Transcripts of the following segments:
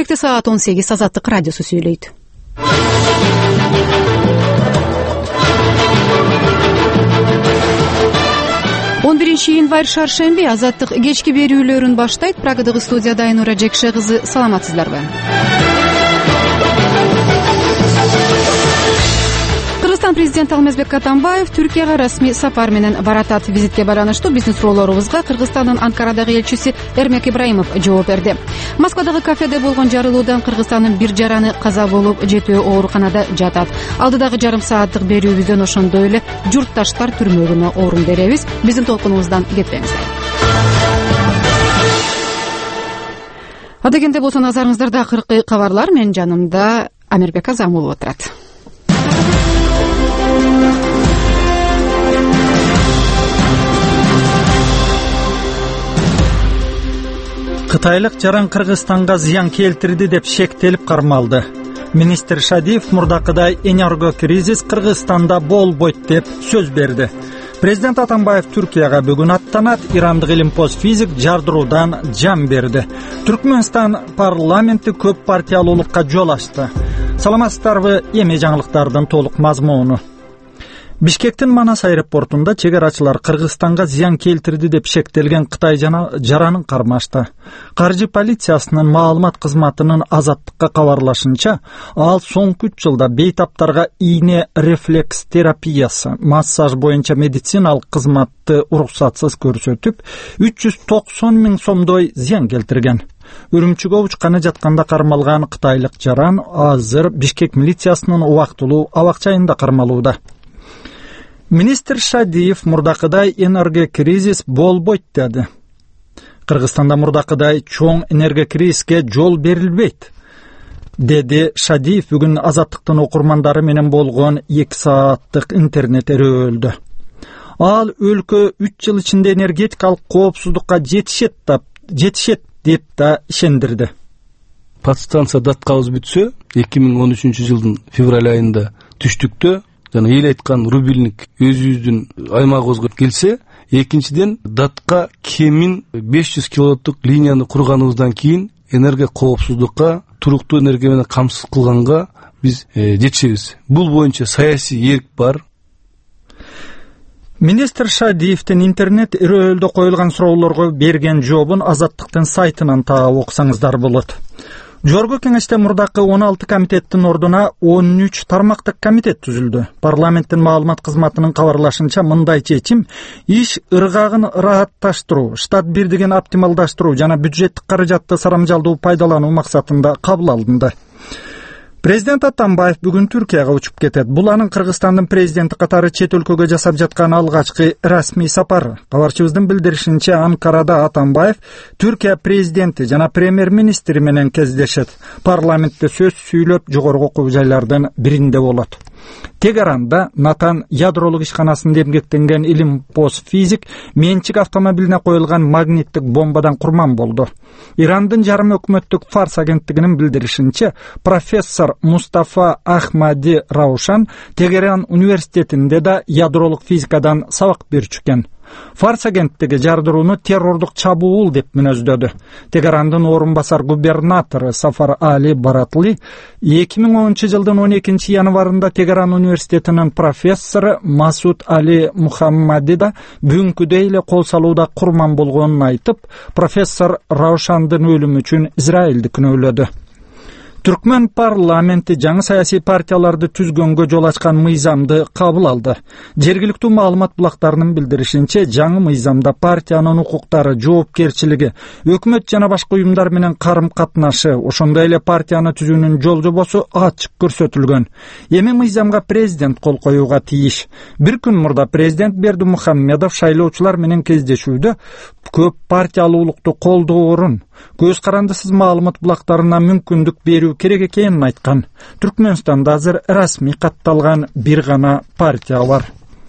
Келешекте саат 18 Азаттык радиосу сүйлөйт. 11 январь шаршемби Азаттык кечки берүүлөрүн баштайт. Прагадагы студияда Айнура Жекше кызы. Саламатсыздарбы? Кыргызстан президенти Алмазбек Атамбаев Түркияга расмий сапар менен баратат. Визитке байланыштуу биздин суроолорубузга Кыргызстандын Анкарадагы элчиси Эрмек Ибраимов жооп берди. Москвадагы кафеде болгон жарылуудан Кыргызстандын бир жараны каза болуп, жетөө ооруканада жатат. Алдыдагы жарым сааттык берүүбүздөн ошондой эле журтташтар түрмөгүнө орун беребиз. Биздин толкунубуздан кетпеңиздер. Адегенде болсо назарыңыздарда акыркы кабарлар. Менин жанымда Амирбек Азамулов отурат. Кытайлык жаран Кыргызстанга зыян келтирди деп шектелип кармалды. Министр Шадиев мурдакыдай энергокризис Кыргызстанда болбойт деп сөз берди. Президент Атамбаев Түркияга бүгүн аттанат. Ирандык илимпоз физик жардыруудан жан берди. Түркмөнстан парламенти көп партиялуулукка жол ачты. Саламатсыздарбы? Эми жаңылыктардын толук мазмуну. Бишкектин Манас аэропортунда чегарачылар Кыргызстанга зыян келтирди деп шектелген Кытай жаранын кармашты. Каржы полициясынын маалымат кызматынын Азаттыкка кабарлашынча, ал соңку 3 жылда бейтаптарга ийне рефлекс терапиясы, массаж боюнча медициналык кызматты уруксатсыз көрсөтүп, 390 000 сомдой зыян келтирген. Үрүмчүгө учканы жатканда кармалган кытайлык жаран азыр Бишкек милициясынын убактылуу абакчайында кармалууда. Министр Шадиев мурдакыдай энергокризис болбойт деди. Кыргызстанда мурдакыдай чоң энергокризиске жол берилбейт, деди Шадиев бүгүн Азаттыктын окурмандары менен болгон 2 сааттык интернет өрөөлдө. Ал өлкө 3 жыл ичинде энергетикалык коопсуздукка жетишет деп да ишендирди. Подстанция даткабыз бүтсө, 2013 жылдын февраль айында түштүктө жана эл айткан рубильник өзүбүздүн аймагыбызга келсе, экинчиден датка кемин 500 киловаттык линияны курганыбыздан кийин энергия коопсуздукка, туруктуу энергия менен камсыз кылганга биз жетишебиз. Бул боюнча саясий эрк бар. Министр Шадиевдин интернет өрөөлдө коюлган суроолорго берген жообун Азаттыктын сайтынан таап окусаңыздар болот. Жоргу кеңеште мурдакы 16 комитеттин ордуна 13 тармактык комитет түзүлдү. Парламенттин маалымат кызматынын кабарлашынча, мындай чечим иш ыргагын ыраатташтыруу, штат бирдигин оптималдаштыруу жана бюджеттик каражатты сарамжалдуу пайдалануу максатында кабыл алынды. Президент Атамбаев бүгүн Түркияга учуп кетет. Бул анын Кыргызстандын президенти катары чет өлкөгө жасап жаткан алгачкы расмий сапары. Кабарчыбыздын билдиришинче, Анкарада Атамбаев Түркия президенти жана премьер-министри менен кездешет. Парламентте сөз сүйлөп, жогорку окуу жайлардын биринде болот. Тегеранда Натан ядролук ишканасында эмгектенген илимпоз физик менчик автомобилине коюлган магниттик бомбадан курман болду. Ирандын жарым өкмөттүк Фарс агенттигинин билдиришинче, профессор Мустафа Ахмади Раушан Тегеран университетинде да ядролук физикадан сабак берчү экен. Фарс агенттиги жардырууну террордук чабуул деп мүнөздөдү. Тегерандын орун басар губернатору Сафар Али Баратли 2010 жылдын 12 январында Тегеран университетинин профессору Масуд Али Мухаммади да бүгүнкүдөй эле кол салууда курман болгонун айтып, профессор Раушандын өлүмү үчүн Израилди күнөөлөдү. Түркмөн парламенти жаңы саясий партияларды түзгөнгө жол ачкан мыйзамды кабыл алды. Жергиликтүү маалымат булактарынын билдиришинче, жаңы мыйзамда партиянын укуктары, жоопкерчилиги, өкмөт жана башка уюмдар менен карым катнашы, ошондой эле партияны түзүүнүн жол жобосу ачык көрсөтүлгөн. Эми мыйзамга президент кол коюуга тийиш. Бир күн мурда президент Бердимухамедов шайлоочулар менен кездешүүдө көп партиялуулукту колдоорун, көз карандысыз маалымат булактарына мүмкүндүк берүү керек экенин айткан. Түркмөнстанда азыр расмий катталган бир гана партия бар.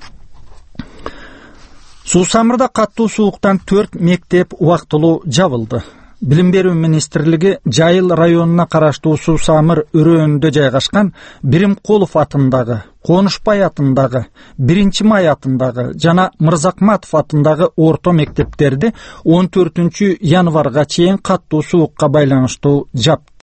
Суусамырда каттуу сууктан 4 мектеп убактылуу жабылды. Билим берүү министрлиги Жайыл районуна караштуу Суусамыр өрөөнүндө жайгашкан Биримкулов атындагы, Конушбай атындагы, 1-Май атындагы жана Мырзакматов атындагы орто мектептерди 14 январга чейин каттуу суукка байланыштуу жапты.